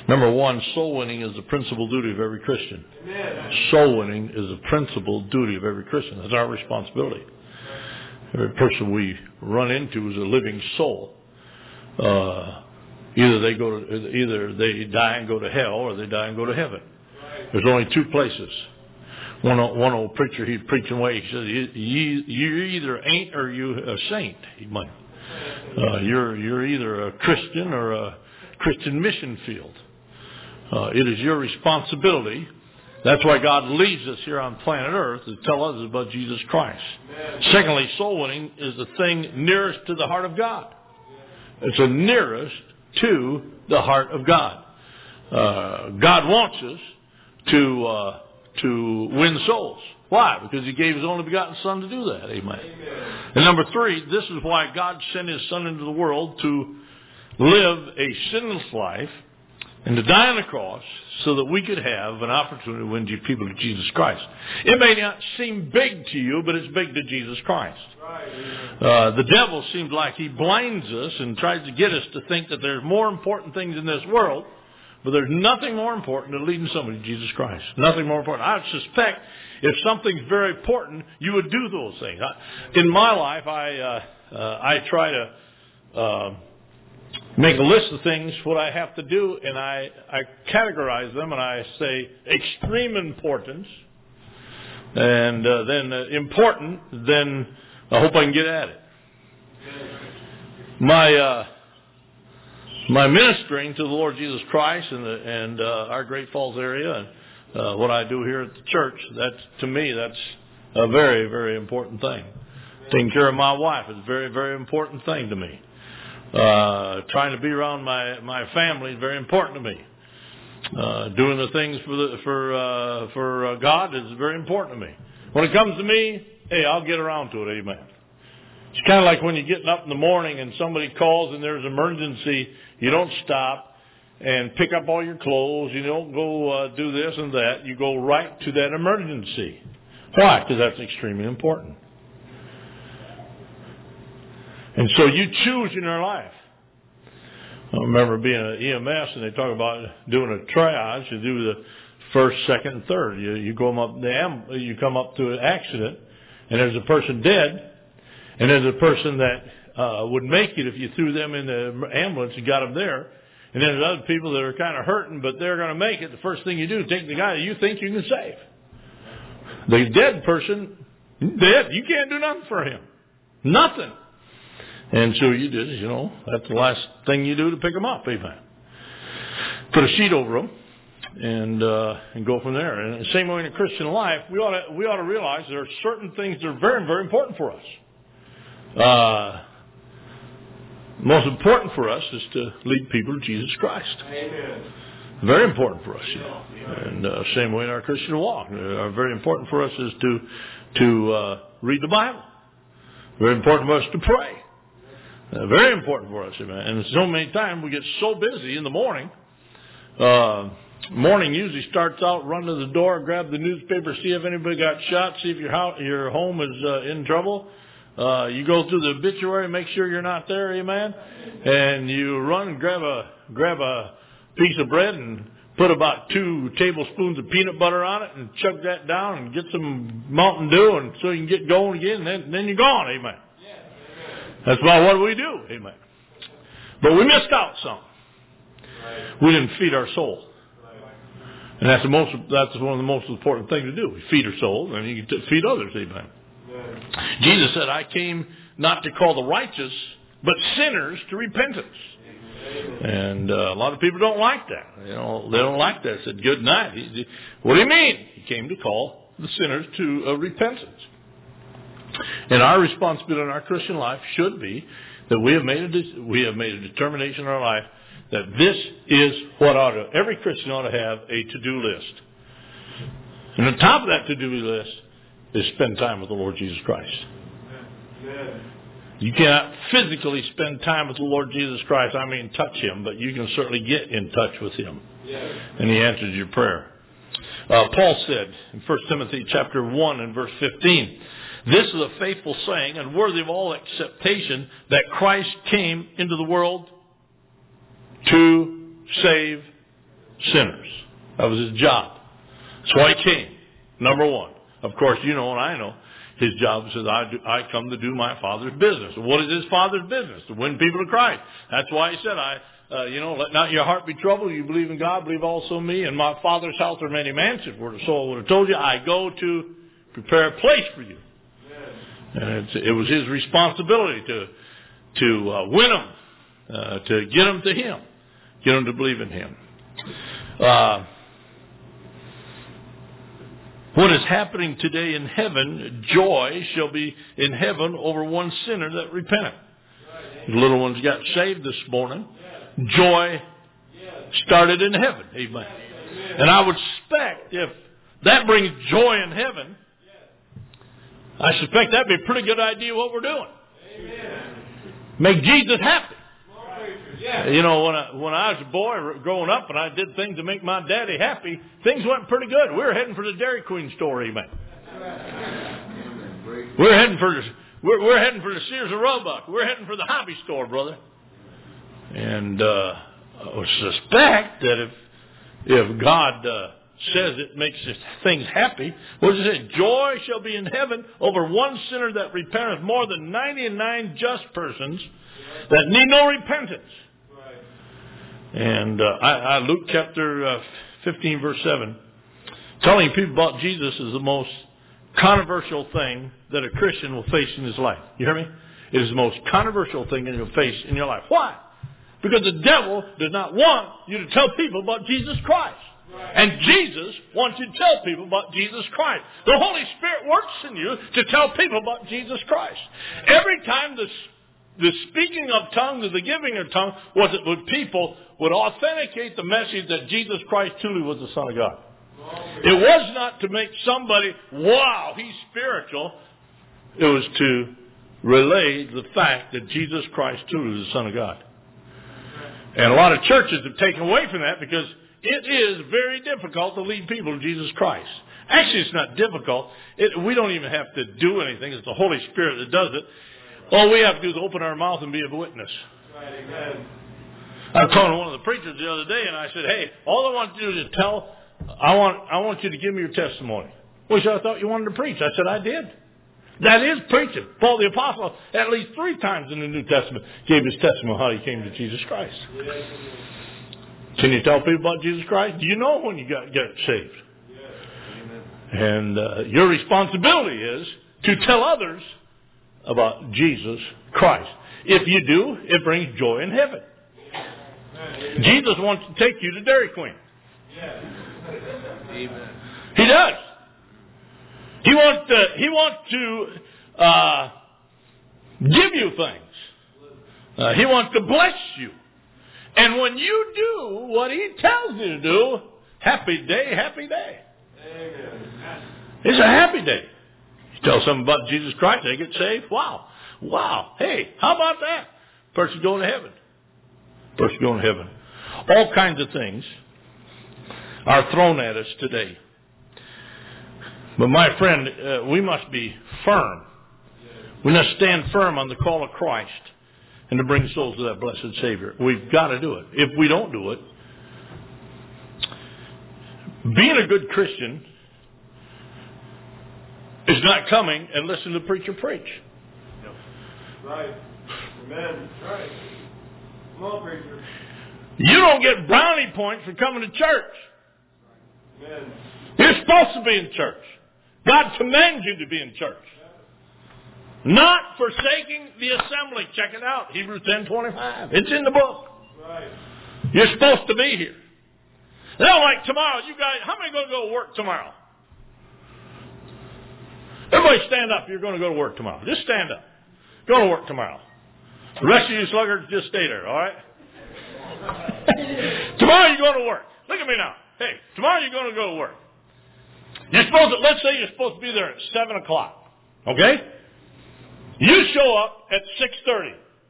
Number one, soul winning is the principal duty of every Christian. Amen. Soul winning is the principal duty of every Christian. That's our responsibility. Every person we run into is a living soul. Either they die and go to hell, or they die and go to heaven. There's only two places. One old preacher, he'd preach away. He says, "You either ain't or you a saint." He might. You're either a Christian or a Christian mission field. It is your responsibility. That's why God leaves us here on planet Earth to tell others about Jesus Christ. Amen. Secondly, soul winning is the thing nearest to the heart of God. It's the nearest to the heart of God. God wants us to win souls. Why? Because He gave His only begotten Son to do that. Amen. And number three, this is why God sent His Son into the world to live a sinless life and to die on the cross so that we could have an opportunity to win people to Jesus Christ. It may not seem big to you, but it's big to Jesus Christ. The devil seems like he blinds us and tries to get us to think that there's more important things in this world, but there's nothing more important than leading somebody to Jesus Christ. Nothing more important. I suspect if something's very important, you would do those things. In my life, I try to make a list of things, what I have to do, and I categorize them, and I say extreme importance, and then important, then I hope I can get at it. My ministering to the Lord Jesus Christ and our Great Falls area, and what I do here at the church, to me, that's a very, very important thing. Taking care of my wife is a very, very important thing to me. Trying to be around my family is very important to me. Doing the things for God is very important to me. When it comes to me, hey, I'll get around to it. Amen. It's kind of like when you're getting up in the morning and somebody calls and there's an emergency. You don't stop and pick up all your clothes. You don't go do this and that. You go right to that emergency. Why? Because that's extremely important. And so you choose in your life. I remember being an EMS, and they talk about doing a triage. You do the first, second, and third. You come up to an accident, and there's a person dead, and there's a person that would make it if you threw them in the ambulance and got them there. And then there's other people that are kind of hurting, but they're going to make it. The first thing you do is take the guy that you think you can save. The dead person, dead. You can't do nothing for him. Nothing. And so you did, that's the last thing you do to pick them up, amen. Put a sheet over them and go from there. And the same way in a Christian life, we ought to realize there are certain things that are very, very important for us. Most important for us is to lead people to Jesus Christ. Amen. Very important for us, And same way in our Christian walk. Very important for us is to read the Bible. Very important for us to pray. Very important for us, amen. And so many times we get so busy in the morning. Morning usually starts out, run to the door, grab the newspaper, see if anybody got shot, see if your home is in trouble. You go through the obituary, make sure you're not there, amen. And you run and grab a piece of bread and put about 2 tablespoons of peanut butter on it and chug that down and get some Mountain Dew, and so you can get going again. And then you're gone, amen. That's about what we do, amen. But we missed out some. We didn't feed our soul, and that's one of the most important things to do. We feed our soul, and you can feed others, amen. Jesus said, "I came not to call the righteous, but sinners to repentance." And a lot of people don't like that. They don't like that. I said, "Good night." What do you mean? He came to call the sinners to repentance. And our responsibility in our Christian life should be that we have made a determination in our life that this is what every Christian ought to have a to-do list. And on top of that to-do list is spend time with the Lord Jesus Christ. You cannot physically spend time with the Lord Jesus Christ. I mean, touch Him, but you can certainly get in touch with Him. And He answers your prayer. Paul said in 1 Timothy chapter 1 and verse 15, "This is a faithful saying and worthy of all acceptation that Christ came into the world to save sinners. That was his job. That's why he came. Number one. Of course, you know and I know his job says, I come to do my Father's business. What is his Father's business? To win people to Christ. That's why he said, let not your heart be troubled. You believe in God, believe also in me. In my Father's house are many mansions. Where the soul would have told you, I go to prepare a place for you. And it was his responsibility to win them, to get them to him, get them to believe in him. What is happening today in heaven, joy shall be in heaven over one sinner that repenteth. The little ones got saved this morning. Joy started in heaven. Amen. And I would suspect if that brings joy in heaven, I suspect that'd be a pretty good idea what we're doing. Make Jesus happy. You know, when I was a boy growing up and I did things to make my daddy happy, things went pretty good. We were heading for the Dairy Queen store, amen. We're heading for the Sears and Roebuck. We're heading for the hobby store, brother. And I would suspect that if God says it makes things happy, what does it say? Joy shall be in heaven over one sinner that repenteth more than 99 just persons that need no repentance. And Luke chapter 15, verse 7, telling people about Jesus is the most controversial thing that a Christian will face in his life. You hear me? It is the most controversial thing that you'll face in your life. Why? Because the devil does not want you to tell people about Jesus Christ. And Jesus wants you to tell people about Jesus Christ. The Holy Spirit works in you to tell people about Jesus Christ. Every time the speaking of tongues or the giving of tongues was it when people would authenticate the message that Jesus Christ truly was the Son of God. It was not to make somebody, wow, he's spiritual. It was to relay the fact that Jesus Christ truly was the Son of God. And a lot of churches have taken away from that because it is very difficult to lead people to Jesus Christ. Actually, it's not difficult. We don't even have to do anything. It's the Holy Spirit that does it. All we have to do is open our mouth and be a witness. Right, amen. I was talking to one of the preachers the other day, and I said, hey, all I want to do is tell, I want you to give me your testimony. Well, I thought you wanted to preach. I said, I did. That is preaching. Paul the Apostle, at least 3 times in the New Testament, gave his testimony how he came to Jesus Christ. Can you tell people about Jesus Christ? Do you know when you get saved? And your responsibility is to tell others about Jesus Christ. If you do, it brings joy in heaven. Jesus wants to take you to Dairy Queen. He does. He wants to give you things. He wants to bless you. And when you do what he tells you to do, happy day, happy day. It's a happy day. You tell someone about Jesus Christ, they get saved. Wow. Hey, how about that? Person going to heaven. All kinds of things are thrown at us today. But my friend, we must be firm. We must stand firm on the call of Christ and to bring souls to that blessed Savior. We've got to do it. If we don't do it, being a good Christian is not coming and listening to the preacher preach. Right. Amen. Right. Come on, preacher. You don't get brownie points for coming to church. Amen. You're supposed to be in church. God commands you to be in church. Not forsaking the assembly. Check it out. Hebrews 10:25. It's in the book. Right. You're supposed to be here. Now, like tomorrow, you guys, how many are going to go to work tomorrow? Everybody stand up. You're going to go to work tomorrow. Just stand up. Go to work tomorrow. The rest of you sluggards, just stay there, all right? Tomorrow you go to work. Look at me now. Hey, tomorrow you're going to go to work. Let's say you're supposed to be there at 7 o'clock. Okay? You show up at 6:30.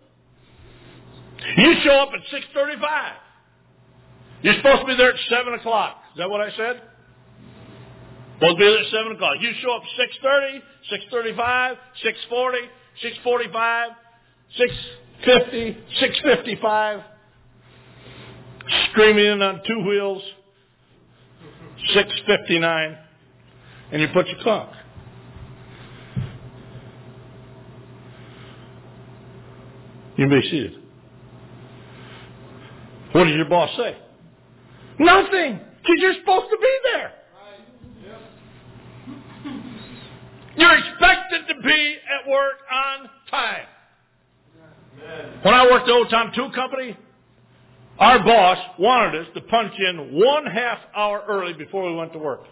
You show up at 6:35. You're supposed to be there at 7 o'clock. Is that what I said? Supposed to be there at 7 o'clock. You show up 6:30, 6:35, 6:40, 6:45, 6:50, 6:55. screaming in on two wheels, $6.59, and you put your clock. You may see it. What does your boss say? Nothing, because you're supposed to be there. You're expected to be at work on time. When I worked at the Old Time Tool Company, our boss wanted us to punch in 1/2 hour early before we went to work.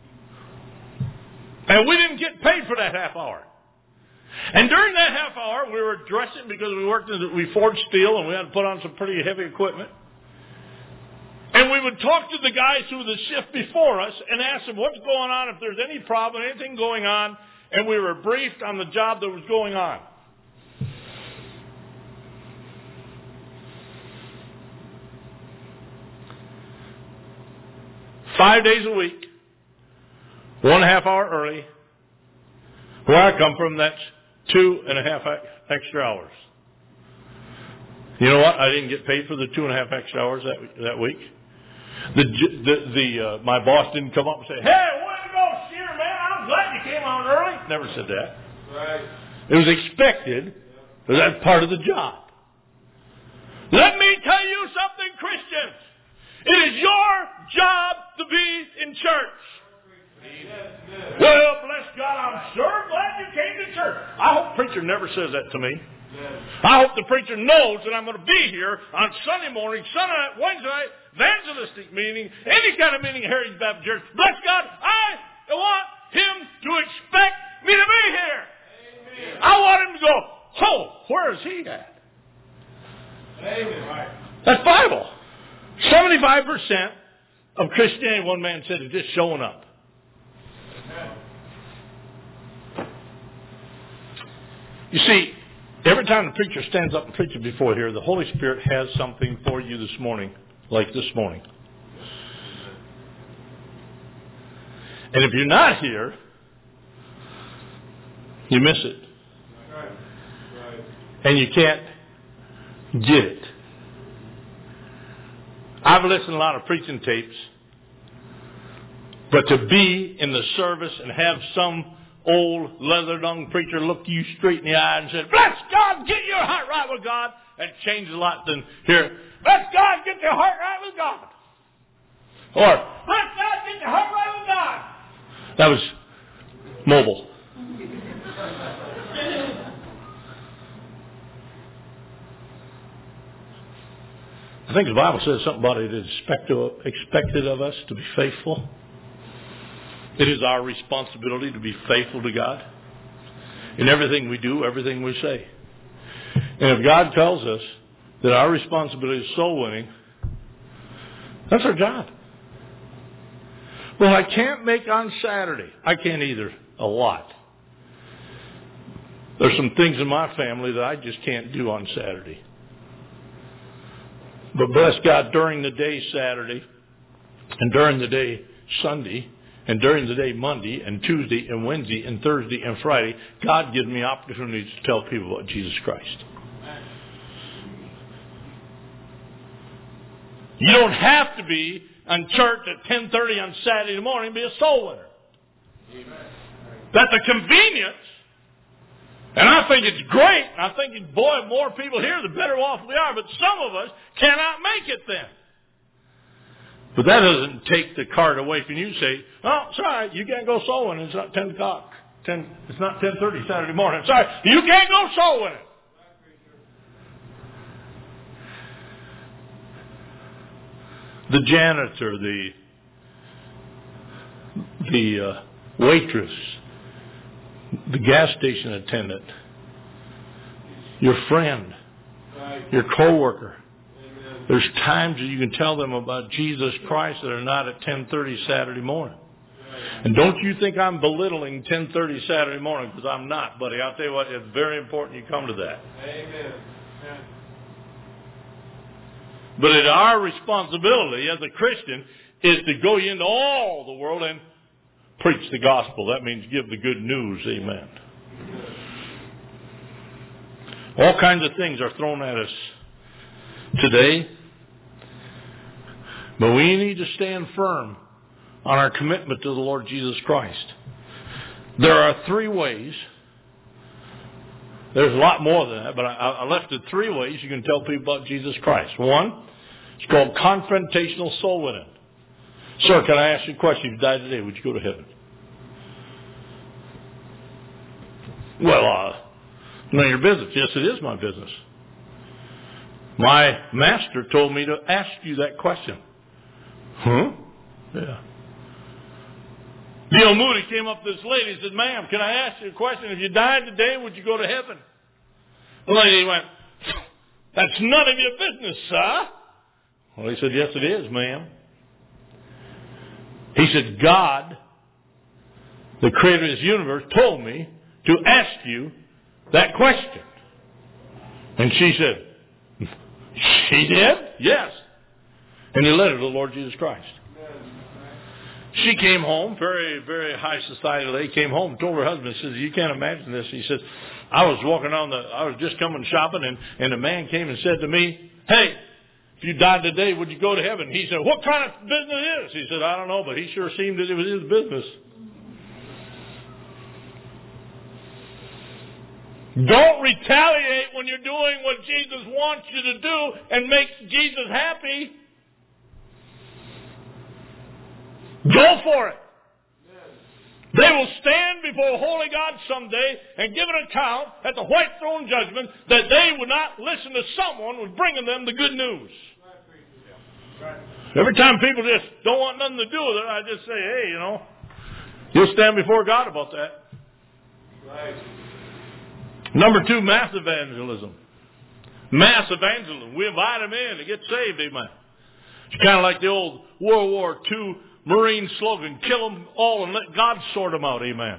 And we didn't get paid for that half hour. And during that half hour, we were dressing because we forged steel and we had to put on some pretty heavy equipment. And we would talk to the guys through the shift before us and ask them what's going on, if there's any problem, anything going on. And we were briefed on the job that was going on. Five days a week, 1/2 hour early. Where I come from, that's 2.5 extra hours. You know what? I didn't get paid for the 2.5 extra hours that week. My boss didn't come up and say, "Hey, way to go, Shear, man! I'm glad you came on early." Never said that. Right. It was expected, but that's part of the job. Let me tell you something, Christians. It is your job to be in church. Amen. Well, bless God, I'm sure glad you came to church. I hope the preacher never says that to me. Amen. I hope the preacher knows that I'm going to be here on Sunday morning, Sunday night, Wednesday night, evangelistic meeting, any kind of meeting at Heritage Baptist Church. Bless God, I want Him to expect me to be here. Amen. I want Him to go, "Oh, where is he at?" Amen. That's Bible. 75% of Christianity, one man said, is just showing up. You see, every time the preacher stands up and preaches before here, the Holy Spirit has something for you this morning, like this morning. And if you're not here, you miss it. And you can't get it. I've listened to a lot of preaching tapes, but to be in the service and have some old leather-dung preacher look you straight in the eye and say, "Bless God, get your heart right with God," that changes a lot than here, "Bless God, get your heart right with God." Or, "Bless God, get your heart right with God." That was mobile. I think the Bible says something about it is expected of us to be faithful. It is our responsibility to be faithful to God in everything we do, everything we say. And if God tells us that our responsibility is soul winning, that's our job. Well, I can't make on Saturday. I can't either, a lot. There's some things in my family that I just can't do on Saturday. But bless God, during the day Saturday, and during the day Sunday, and during the day Monday, and Tuesday, and Wednesday, and Thursday, and Friday, God gives me opportunities to tell people about Jesus Christ. You don't have to be on church at 10:30 on Saturday morning to be a soul winner. That's a convenience. And I think it's great. I think, boy, more people here, the better off we are. But some of us cannot make it then. But that doesn't take the cart away from you. Say, "Oh, sorry, you can't go soul winning. It's not 10 o'clock. It's not 10:30 Saturday morning. Sorry, you can't go soul winning." The janitor, the waitress, the gas station attendant, your friend, your coworker. There's times that you can tell them about Jesus Christ that are not at 10:30 Saturday morning. And don't you think I'm belittling 10:30 Saturday morning, because I'm not, buddy. I'll tell you what, it's very important you come to that. Amen. But it's our responsibility as a Christian is to go into all the world and preach the gospel. That means give the good news. Amen. All kinds of things are thrown at us today. But we need to stand firm on our commitment to the Lord Jesus Christ. There are 3 ways. There's a lot more than that, but I left it 3 ways you can tell people about Jesus Christ. 1, it's called confrontational soul winning. Sir, can I ask you a question? If you died today, would you go to heaven? Well, none of your business. Yes, it is my business. My master told me to ask you that question. Huh? Yeah. D.L. Moody came up to this lady and said, ma'am, can I ask you a question? If you died today, would you go to heaven? The lady went, that's none of your business, sir. Well, he said, yes, it is, ma'am. He said, God, the creator of this universe, told me to ask you that question. And she said, she did? Yes. And he led her to the Lord Jesus Christ. She came home, very, very high society lady, came home and told her husband, says, you can't imagine this. He says, I was just coming shopping and a man came and said to me, hey, if you died today, would you go to heaven? He said, what kind of business is? He said, I don't know, but he sure seemed that it was his business. Don't retaliate when you're doing what Jesus wants you to do and makes Jesus happy. Go for it. They will stand before holy God someday and give an account at the white throne judgment that they would not listen to someone who was bringing them the good news. Every time people just don't want nothing to do with it, I just say, hey, you'll stand before God about that. Right. Number 2, mass evangelism. Mass evangelism. We invite them in to get saved, amen. It's kind of like the old World War II Marine slogan, kill them all and let God sort them out, amen.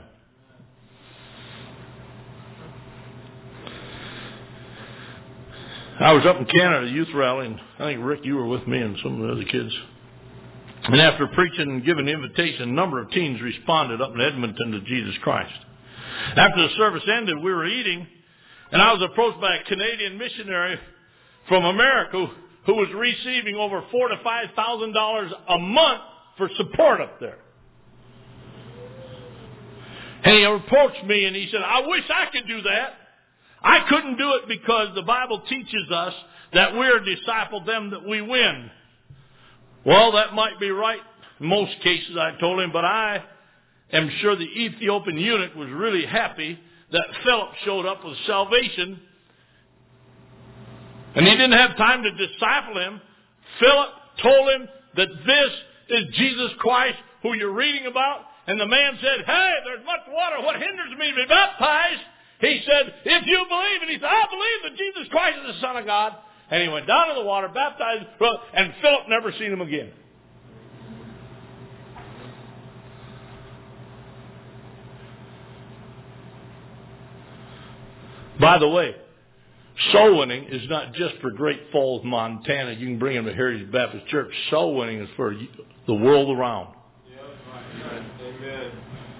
I was up in Canada at a youth rally, and I think, Rick, you were with me and some of the other kids. And after preaching and giving the invitation, a number of teens responded up in Edmonton to Jesus Christ. After the service ended, we were eating, and I was approached by a Canadian missionary from America who was receiving over $4,000 to $5,000 a month for support up there. And he approached me and he said, I wish I could do that. I couldn't do it because the Bible teaches us that we're disciple them that we win. Well, that might be right in most cases, I told him, but I am sure the Ethiopian eunuch was really happy that Philip showed up with salvation. And he didn't have time to disciple him. Philip told him that this is Jesus Christ who you're reading about. And the man said, hey, there's much water. What hinders me to be baptized? He said, if you believe. And he said, I believe that Jesus Christ is the Son of God. And he went down to the water, baptized, and Philip never seen him again. By the way, soul winning is not just for Great Falls, Montana. You can bring them to Heritage Baptist Church. Soul winning is for the world around. Yep. Amen.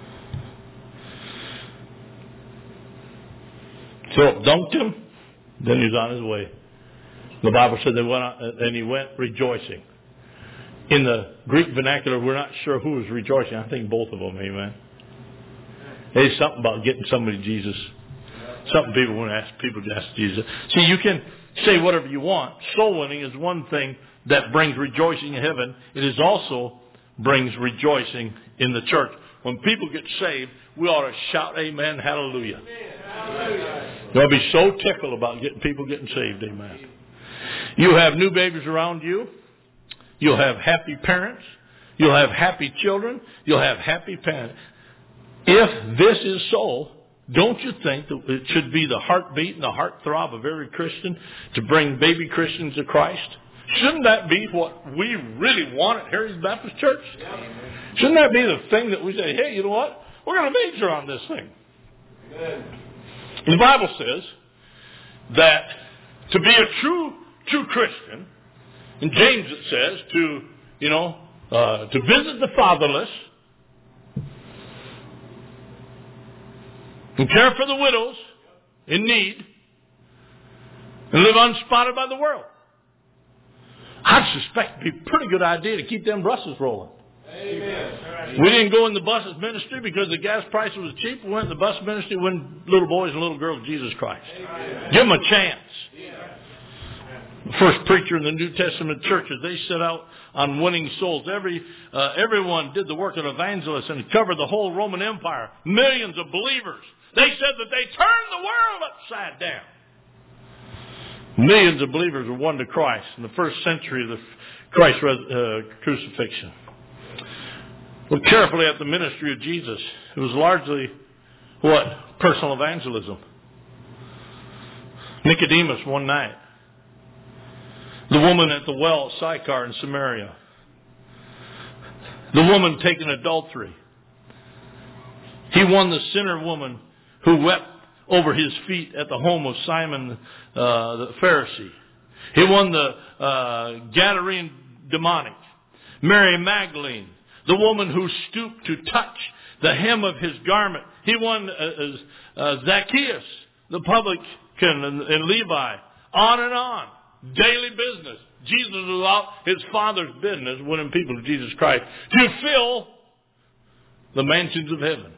Philip dunked him, then he was on his way. The Bible said they went out, and he went rejoicing. In the Greek vernacular, we're not sure who was rejoicing. I think both of them, amen. There's something about getting somebody Jesus. Something people want to ask people to ask Jesus. See, you can say whatever you want. Soul winning is one thing that brings rejoicing in heaven. It is also brings rejoicing in the church. When people get saved, we ought to shout, amen, hallelujah. They'll be so tickled about people getting saved, amen. You'll have new babies around you. You'll have happy parents. You'll have happy children. You'll have happy parents. If this is so, don't you think that it should be the heartbeat and the heartthrob of every Christian to bring baby Christians to Christ? Shouldn't that be what we really want at Heritage Baptist Church? Shouldn't that be the thing that we say, hey, you know what? We're going to major on this thing. Amen. The Bible says that to be a true Christian, in James it says to visit the fatherless and care for the widows in need and live unspotted by the world. I suspect it'd be a pretty good idea to keep them buses rolling. Amen. We didn't go in the buses ministry because the gas price was cheap. We went in the bus ministry when little boys and little girls to Jesus Christ. Amen. Give them a chance. The first preacher in the New Testament churches, they set out on winning souls. Everyone did the work of evangelists and covered the whole Roman Empire. Millions of believers. They said that they turned the world upside down. Millions of believers were won to Christ in the first century of the Christ crucifixion. Look carefully at the ministry of Jesus. It was largely, what? Personal evangelism. Nicodemus one night. The woman at the well at Sychar in Samaria. The woman taken adultery. He won the sinner woman who wept over his feet at the home of Simon the Pharisee. He won the Gadarene demonic. Mary Magdalene, the woman who stooped to touch the hem of his garment. He won Zacchaeus, the publican, and Levi. On and on. Daily business. Jesus was about his Father's business, winning people to Jesus Christ to fill the mansions of heaven.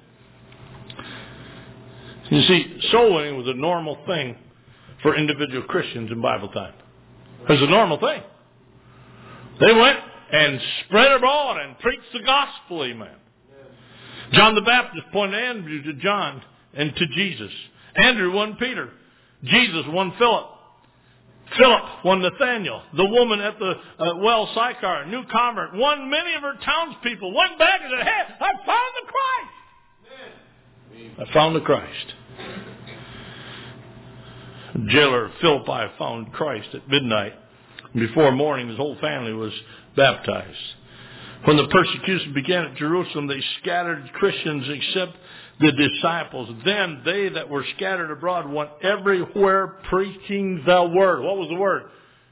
You see, soul winning was a normal thing for individual Christians in Bible time. It was a normal thing. They went and spread abroad and preached the gospel, amen. John the Baptist pointed Andrew to John and to Jesus. Andrew won Peter. Jesus won Philip. Philip won Nathaniel. The woman at the well Sychar, new convert, won many of her townspeople, went back and said, hey, I found the Christ. I found the Christ. The jailer of Philippi found Christ at midnight. Before morning, his whole family was baptized. When the persecution began at Jerusalem, they scattered Christians except the disciples. Then they that were scattered abroad went everywhere preaching the word. What was the word?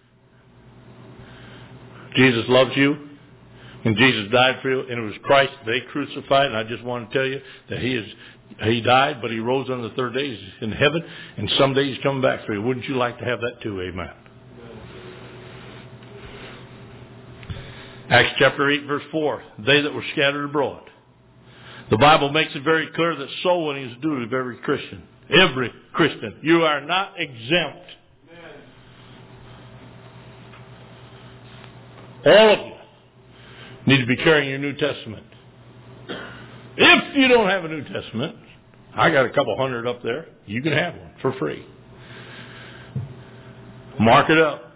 Jesus loves you. And Jesus died for you. And it was Christ they crucified. And I just want to tell you that He died, but He rose on the third day. He's in heaven. And someday He's coming back for you. Wouldn't you like to have that too? Amen. Acts chapter 8, verse 4. They that were scattered abroad. The Bible makes it very clear that soul winning is due to every Christian. Every Christian. You are not exempt. All of you need to be carrying your New Testament. If you don't have a New Testament, I got a couple hundred up there. You can have one for free. Mark it up.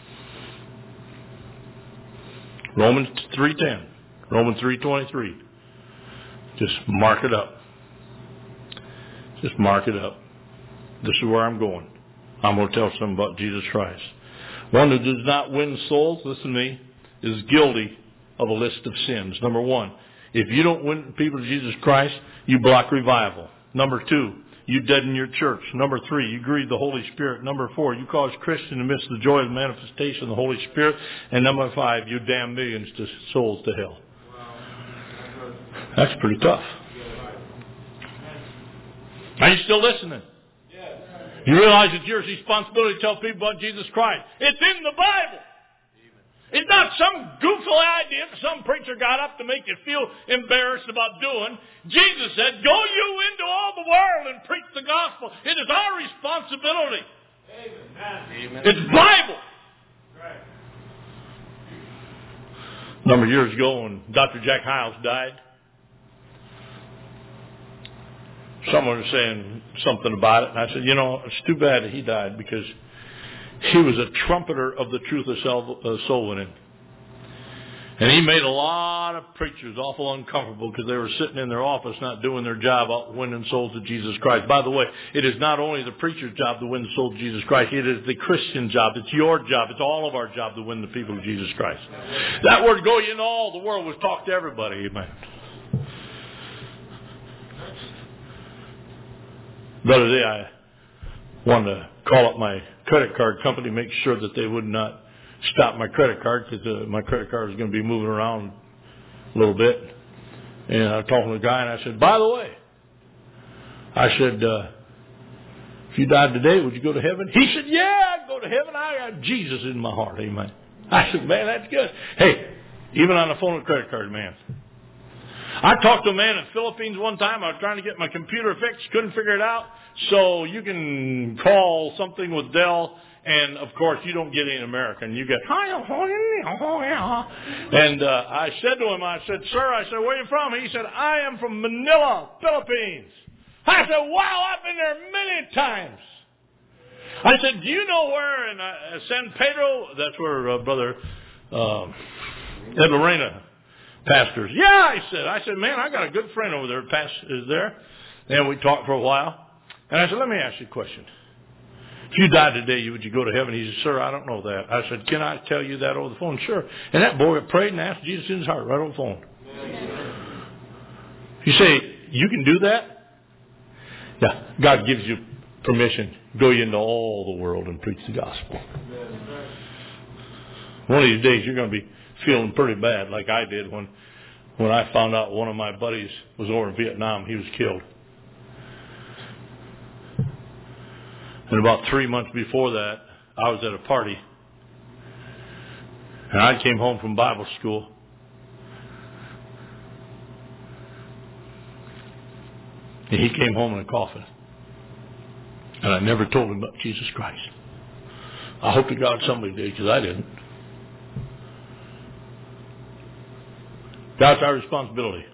Romans 3:10. Romans 3:23. Just mark it up. Just mark it up. This is where I'm going. I'm going to tell some about Jesus Christ. One who does not win souls, listen to me, is guilty of a list of sins. Number one, if you don't win people to Jesus Christ, you block revival. Number two, you deaden your church. Number three, you grieve the Holy Spirit. Number four, you cause Christians to miss the joy of the manifestation of the Holy Spirit. And number five, you damn millions to souls to hell. That's pretty tough. Are you still listening? You realize it's your responsibility to tell people about Jesus Christ. It's in the Bible. It's not some goofy idea that some preacher got up to make you feel embarrassed about doing. Jesus said, go you into all the world and preach the gospel. It is our responsibility. Amen. It's Bible. Right. A number of years ago when Dr. Jack Hyles died, someone was saying something about it, and I said, it's too bad that he died because he was a trumpeter of the truth of soul winning. And he made a lot of preachers awful uncomfortable because they were sitting in their office not doing their job out winning souls to Jesus Christ. By the way, it is not only the preacher's job to win the soul to Jesus Christ, it is the Christian job. It's your job. It's all of our job to win the people to Jesus Christ. That word, go ye into all the world, was talk to everybody. Amen. The other day I wanted to call up my credit card company, make sure that they would not stop my credit card because my credit card is going to be moving around a little bit. And I was talking to the guy and I said, by the way, if you died today, would you go to heaven? He said, yeah, I'd go to heaven. I got Jesus in my heart. Amen. I said, man, that's good. Hey, even on the phone with credit card, man. I talked to a man in the Philippines one time. I was trying to get my computer fixed, couldn't figure it out. So you can call something with Dell, and of course you don't get any American. You get, and I said to him, I said, sir, where are you from? He said, I am from Manila, Philippines. I said, wow, I've been there many times. I said, do you know where in San Pedro? That's where Brother Ed Lorena pastors. Yeah, I said, man, I got a good friend over there, is there. And we talked for a while. And I said, let me ask you a question. If you died today, would you go to heaven? He said, sir, I don't know that. I said, can I tell you that over the phone? Sure. And that boy prayed and asked Jesus in his heart right over the phone. You say, you can do that? Yeah, God gives you permission. Go ye into all the world and preach the gospel. One of these days you're going to be feeling pretty bad like I did when I found out one of my buddies was over in Vietnam. He was killed. And about 3 months before that, I was at a party. And I came home from Bible school. And he came home in a coffin. And I never told him about Jesus Christ. I hope to God somebody did, because I didn't. That's our responsibility.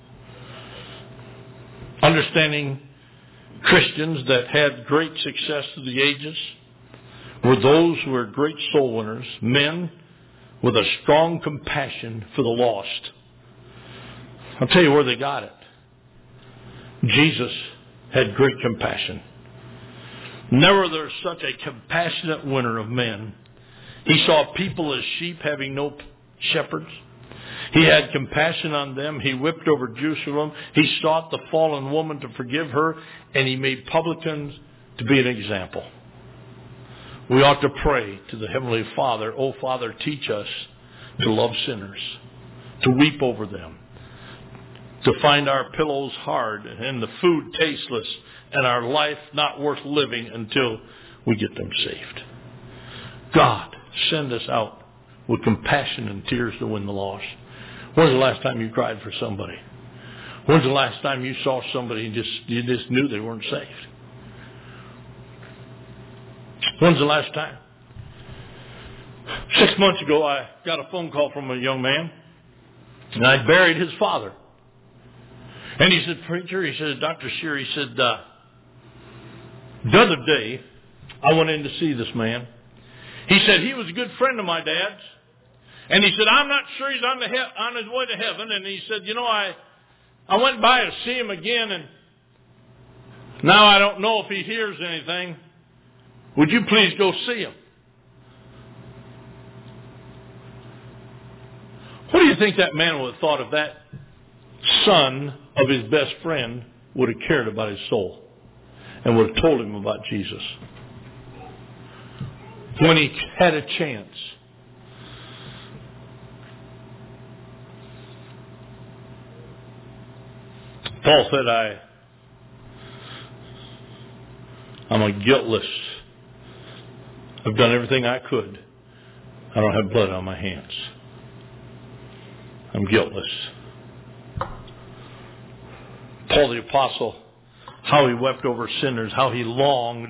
Understanding Christians that had great success through the ages were those who were great soul winners, men with a strong compassion for the lost. I'll tell you where they got it. Jesus had great compassion. Never was there such a compassionate winner of men. He saw people as sheep having no shepherds. He had compassion on them. He wept over Jerusalem. He sought the fallen woman to forgive her, and he made publicans to be an example. We ought to pray to the Heavenly Father, oh Father, teach us to love sinners, to weep over them, to find our pillows hard and the food tasteless and our life not worth living until we get them saved. God, send us out with compassion and tears to win the lost. When's the last time you cried for somebody? When's the last time you saw somebody and you just knew they weren't saved? When's the last time? 6 months ago, I got a phone call from a young man, and I buried his father. And he said, preacher, he said, Dr. Shear, he said, the other day, I went in to see this man. He said, he was a good friend of my dad's. And he said, I'm not sure he's on his way to heaven. And he said, I went by to see him again, and now I don't know if he hears anything. Would you please go see him? What do you think that man would have thought if that son of his best friend would have cared about his soul and would have told him about Jesus when he had a chance? Paul said, I'm a guiltless. I've done everything I could. I don't have blood on my hands. I'm guiltless. Paul the Apostle, how he wept over sinners, how he longed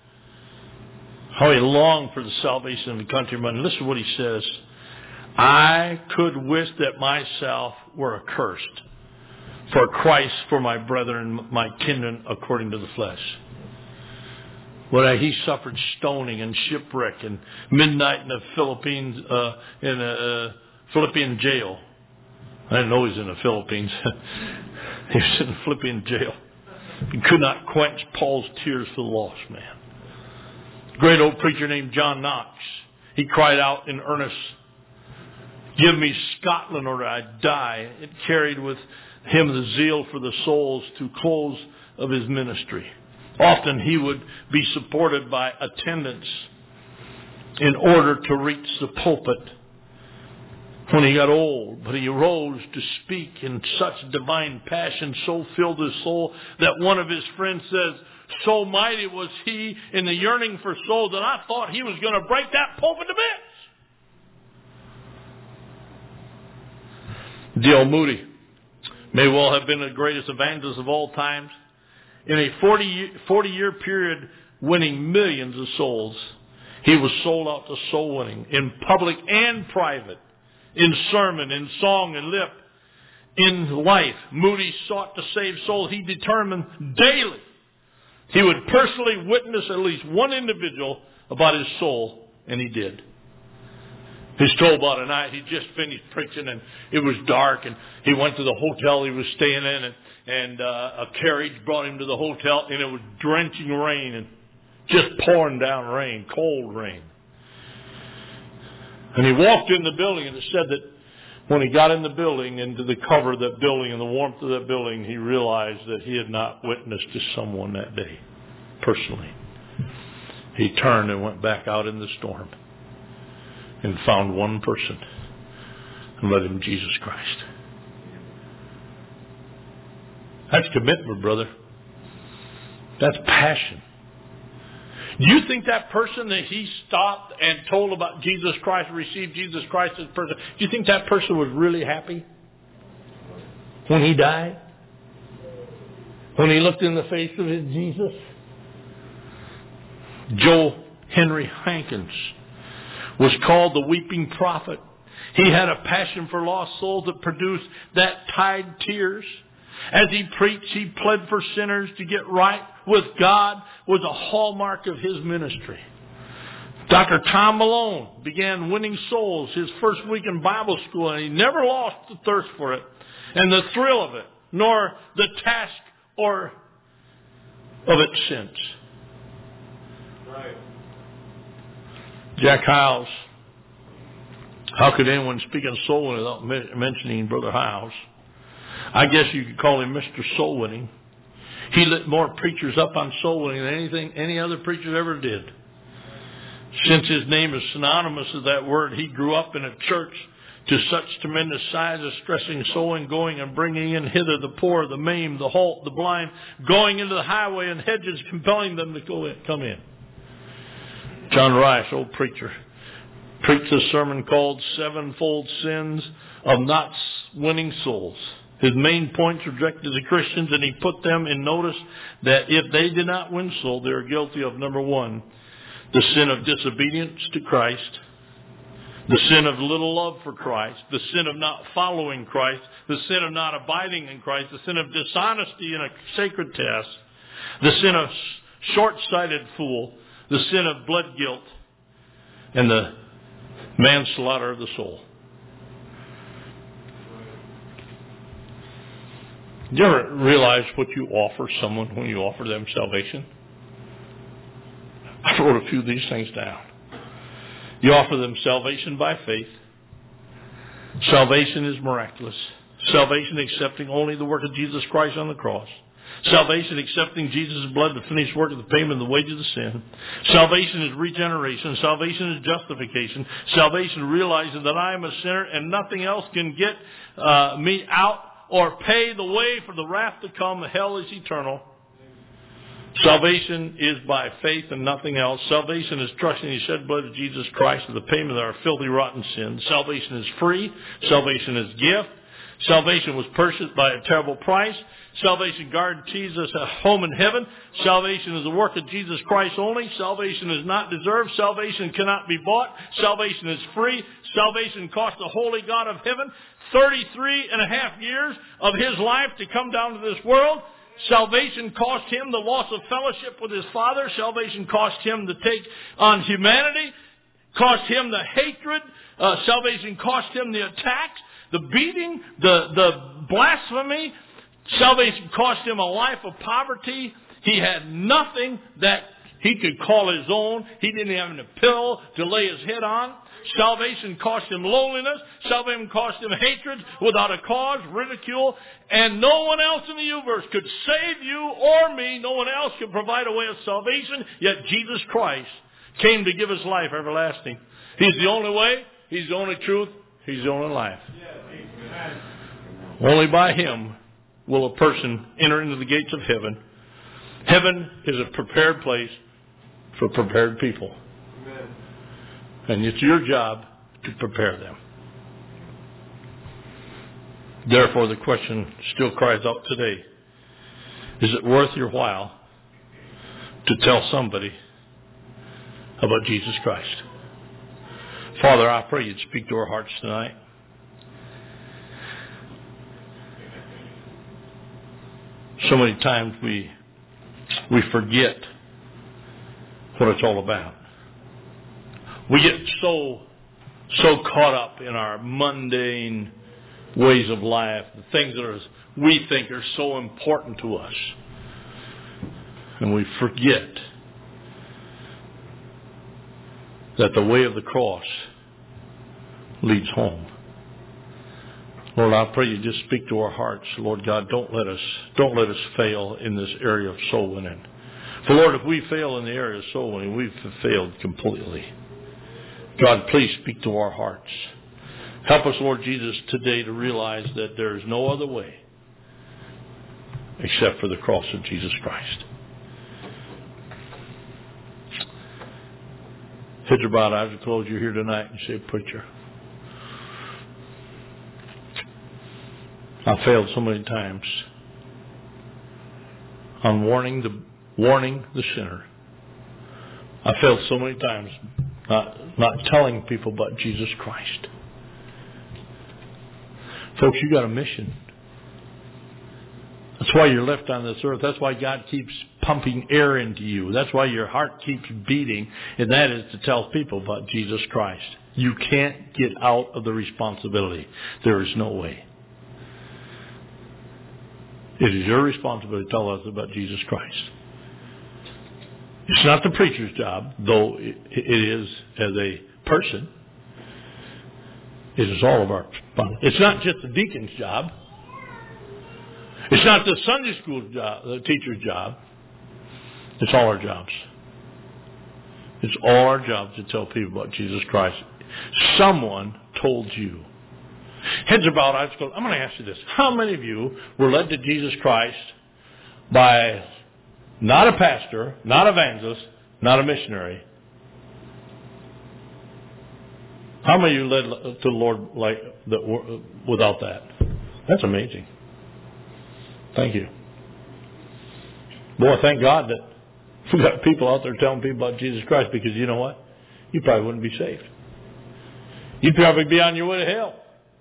for the salvation of the countrymen. Listen to what he says. I could wish that myself were accursed for Christ, for my brethren, my kindred according to the flesh. Well, he suffered stoning and shipwreck and midnight in the Philippines, in a Philippian jail. I didn't know he was in the Philippines. He was in a Philippian jail. He could not quench Paul's tears for the lost man. A great old preacher named John Knox, he cried out in earnest, give me Scotland or I die. It carried with him the zeal for the souls to close of his ministry. Often he would be supported by attendants in order to reach the pulpit when he got old. But he arose to speak in such divine passion, so filled his soul, that one of his friends says, so mighty was he in the yearning for souls that I thought he was going to break that pulpit to bits. D.L. Moody may well have been the greatest evangelist of all times. In a 40-year period, winning millions of souls, he was sold out to soul winning in public and private, in sermon, in song and lip, in life. Moody sought to save souls. He determined daily he would personally witness at least one individual about his soul, and he did. He's told about a night he just finished preaching and it was dark, and he went to the hotel he was staying in, and a carriage brought him to the hotel, and it was drenching rain and just pouring down rain, cold rain. And he walked in the building, and it said that when he got in the building, into the cover of that building and the warmth of that building, he realized that he had not witnessed to someone that day personally. He turned and went back out in the storm and found one person and led him Jesus Christ. That's commitment, brother. That's passion. Do you think that person that he stopped and told about Jesus Christ, received Jesus Christ as person, do you think that person was really happy when he died? When he looked in the face of his Jesus? Joe Henry Hankins was called the weeping prophet. He had a passion for lost souls that produced that tide tears. As he preached, he pled for sinners to get right with God, was a hallmark of his ministry. Dr. Tom Malone began winning souls his first week in Bible school, and he never lost the thirst for it and the thrill of it, nor the task or of it since. Right. Jack Hyles. How could anyone speak on soul winning without mentioning Brother Hyles? I guess you could call him Mr. Soul Winning. He lit more preachers up on soul winning than any other preacher ever did. Since his name is synonymous with that word, he grew up in a church to such tremendous size as stressing soul and going and bringing in hither the poor, the maimed, the halt, the blind, going into the highway and hedges, compelling them to come in. John Rice, old preacher, preached a sermon called Sevenfold Sins of Not Winning Souls. His main points were directed to Christians, and he put them in notice that if they did not win soul, they are guilty of, number one, the sin of disobedience to Christ, the sin of little love for Christ, the sin of not following Christ, the sin of not abiding in Christ, the sin of dishonesty in a sacred task, the sin of short-sighted fool, the sin of blood guilt, and the manslaughter of the soul. Do you ever realize what you offer someone when you offer them salvation? I wrote a few of these things down. You offer them salvation by faith. Salvation is miraculous. Salvation accepting only the work of Jesus Christ on the cross. Salvation accepting Jesus' blood, the finished work of the payment of the wages of sin. Salvation is regeneration. Salvation is justification. Salvation realizing that I am a sinner and nothing else can get me out or pay the way for the wrath to come. Hell is eternal. Salvation is by faith and nothing else. Salvation is trusting the shed blood of Jesus Christ for the payment of our filthy, rotten sins. Salvation is free. Salvation is gift. Salvation was purchased by a terrible price. Salvation guarantees us a home in heaven. Salvation is the work of Jesus Christ only. Salvation is not deserved. Salvation cannot be bought. Salvation is free. Salvation cost the holy God of heaven 33 and a half years of his life to come down to this world. Salvation cost him the loss of fellowship with his Father. Salvation cost him to take on humanity. Cost him the hatred. Salvation cost him the attacks, the beating, the blasphemy. Salvation cost him a life of poverty. He had nothing that he could call his own. He didn't have a pillow to lay his head on. Salvation cost him loneliness. Salvation cost him hatred without a cause, ridicule. And no one else in the universe could save you or me. No one else could provide a way of salvation. Yet Jesus Christ came to give us life everlasting. He's the only way. He's the only truth. He's the only life. Only by him will a person enter into the gates of heaven. Heaven is a prepared place for prepared people. Amen. And it's your job to prepare them. Therefore, the question still cries out today, is it worth your while to tell somebody about Jesus Christ? Father, I pray you'd speak to our hearts tonight. So many times we forget what it's all about. We get so caught up in our mundane ways of life, the things that we think are so important to us. And we forget that the way of the cross leads home. Lord, I pray you just speak to our hearts. Lord God, don't let us fail in this area of soul winning. For Lord, if we fail in the area of soul winning, we've failed completely. God, please speak to our hearts. Help us, Lord Jesus, today to realize that there is no other way except for the cross of Jesus Christ. Heads are bowed, eyes are closed. You're here tonight and you say, preacher, I failed so many times on warning the sinner. I failed so many times not telling people about Jesus Christ. Folks, you got a mission. That's why you're left on this earth. That's why God keeps pumping air into you. That's why your heart keeps beating, and that is to tell people about Jesus Christ. You can't get out of the responsibility. There is no way. It is your responsibility to tell us about Jesus Christ. It's not the preacher's job, though it is as a person. It is all of our responsibility. It's not just the deacon's job. It's not the Sunday school job, the teacher's job. It's all our jobs. It's all our jobs to tell people about Jesus Christ. Someone told you. Heads are bowed, eyes closed. I'm going to ask you this. How many of you were led to Jesus Christ by not a pastor, not an evangelist, not a missionary? How many of you led to the Lord like that without that? That's amazing. Thank you. Boy, thank God that we got people out there telling people about Jesus Christ, because you know what? You probably wouldn't be saved. You'd probably be on your way to hell.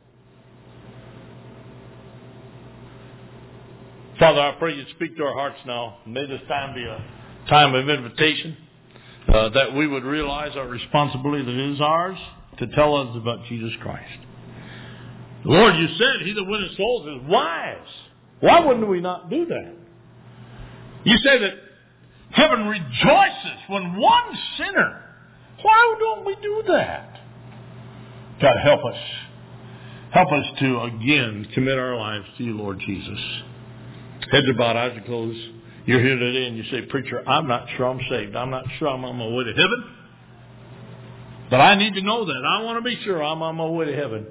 Father, I pray you speak to our hearts now. May this time be a time of invitation, that we would realize our responsibility that is ours to tell us about Jesus Christ. Lord, you said he that winneth souls is wise. Why wouldn't we not do that? You say that heaven rejoices when one sinner. Why don't we do that? God, help us. Help us to again commit our lives to you, Lord Jesus. Heads are bowed, eyes are closed. You're here today and you say, preacher, I'm not sure I'm saved. I'm not sure I'm on my way to heaven. But I need to know that. I want to be sure I'm on my way to heaven.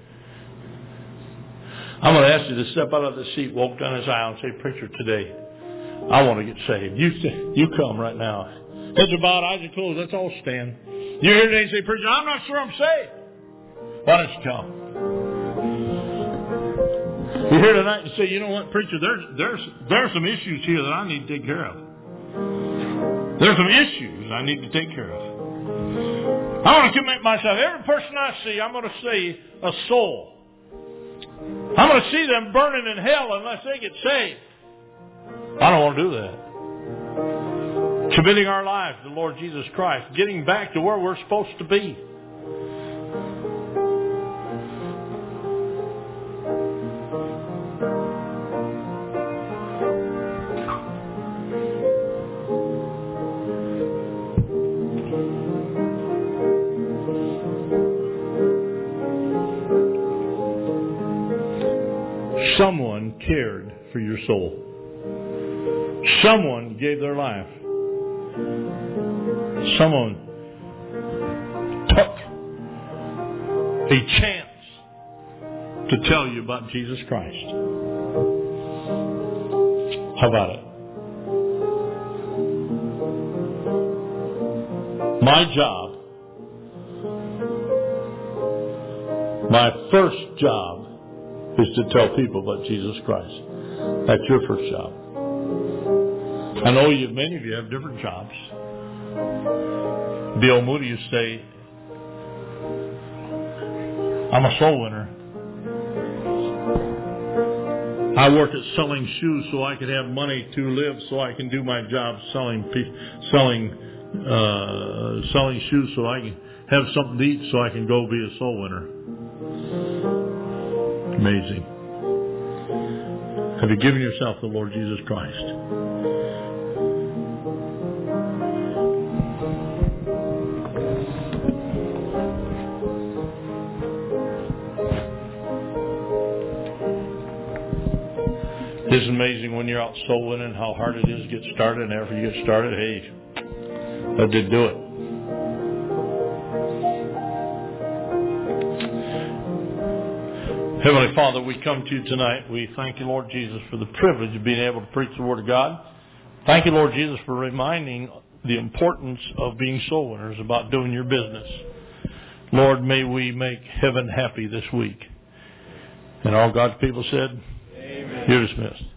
I'm going to ask you to step out of the seat, walk down this aisle and say, preacher, today, I want to get saved. You come right now. Heads are bowed, eyes are closed. Let's all stand. You're here today and say, preacher, I'm not sure I'm saved. Why don't you come? You're here tonight and say, you know what, preacher, there's some issues here that I need to take care of. There's some issues I need to take care of. I want to commit myself. Every person I see, I'm going to see a soul. I'm going to see them burning in hell unless they get saved. I don't want to do that. Committing our lives to the Lord Jesus Christ. Getting back to where we're supposed to be. Someone cared for your soul. Someone gave their life. Someone took a chance to tell you about Jesus Christ. How about it? My job, my first job is to tell people about Jesus Christ. That's your first job. I know many of you have different jobs. D.L. Moody used to say, I'm a soul winner. I work at selling shoes so I can have money to live, so I can do my job selling shoes, so I can have something to eat, so I can go be a soul winner. Amazing. Have you given yourself to the Lord Jesus Christ? It's amazing when you're out soul winning how hard it is to get started, and after you get started, hey, that did do it. Heavenly Father, we come to you tonight. We thank you, Lord Jesus, for the privilege of being able to preach the Word of God. Thank you, Lord Jesus, for reminding the importance of being soul winners, about doing your business. Lord, may we make heaven happy this week. And all God's people said, Amen. You're dismissed.